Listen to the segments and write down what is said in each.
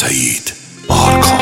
سعید آرکان.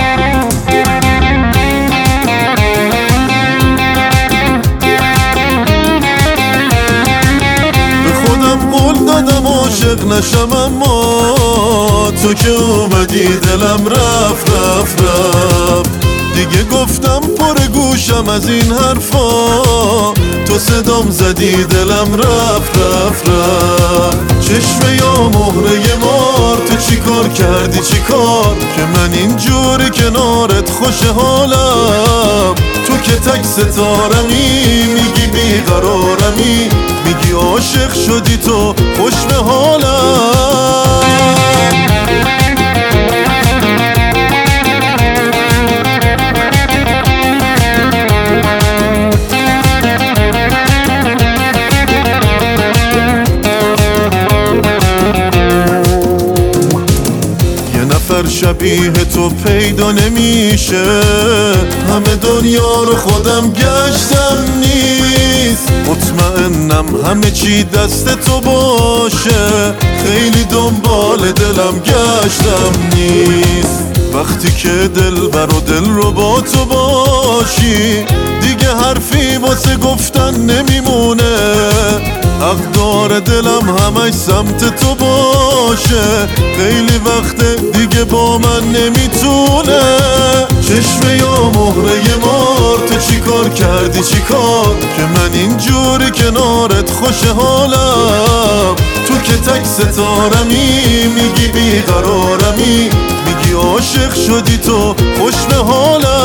به خودم قول دادم عاشق نشم، اما تو که اومدی دلم رفت رفت رفت. دیگه گفتم پر گوشم از این حرفا، تو صدام زدی دلم رفت رفت رفت. چشمه یا مهره مار، تو چی کار کردی چی کار که من اینجوری کنارت خوش حالم؟ تو که تک ستارمی، میگی بیقرارمی، میگی عاشق شدی تو خوش به حالم. شبیه تو پیدا نمیشه، همه دنیا رو خودم گشتم نیست. مطمئنم همه چی دست تو باشه، خیلی دنبال دلم گشتم نیست. وقتی که دلبر و دل رو با تو باشی، دیگه حرفی واسه گفتن نمیمونه. حق داره دلم همش سمت تو باشه، خیلی وقته دیگه با من نمیتونه. چشمه یا مهره مار، تو چی کار کردی چی کار که من اینجوری کنارت خوش حالم؟ تو که تک ستارمی، میگی بیقرارمی، میگی عاشق شدی تو خوش به حالم.